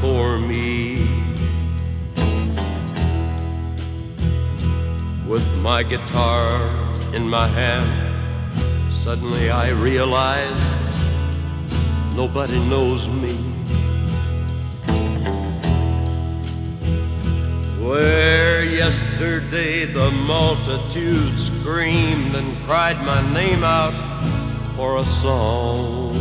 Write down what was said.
for me. With my guitar in my hand, suddenly I realize nobody knows me. Where yesterday the multitude screamed and cried my name out for a song,